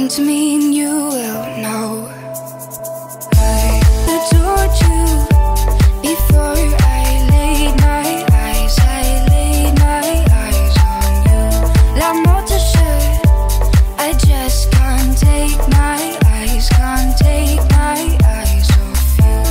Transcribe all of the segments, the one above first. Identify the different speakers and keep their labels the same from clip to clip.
Speaker 1: Come to me and you will know. I adored you before I laid my eyes. I laid my eyes on you. La morte should. I just can't take my eyes, can't take my eyes off you.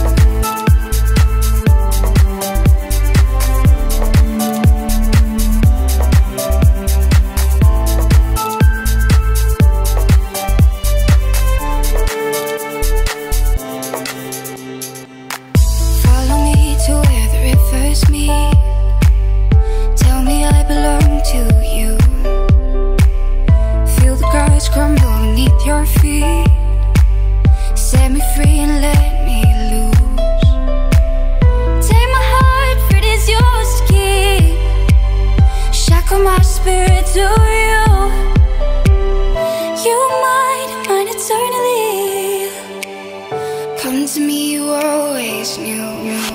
Speaker 1: Follow me to where the rivers meet. Tell me I belong to you. Feel the grass crumble beneath your feet. Set me free and let me loose. Take my heart, for it is yours to keep. Shackle my spirit to you. You mine eternally. Come to me, you always knew.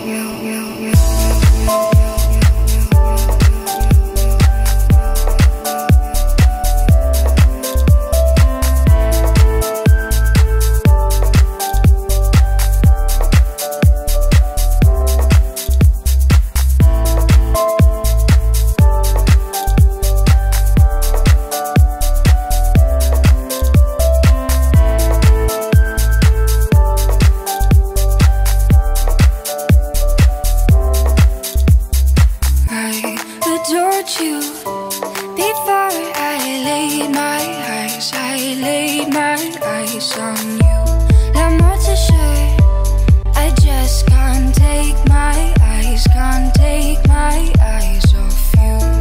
Speaker 1: You before I laid my eyes, I laid my eyes on you. La morte should. I just can't take my eyes, can't take my eyes off you.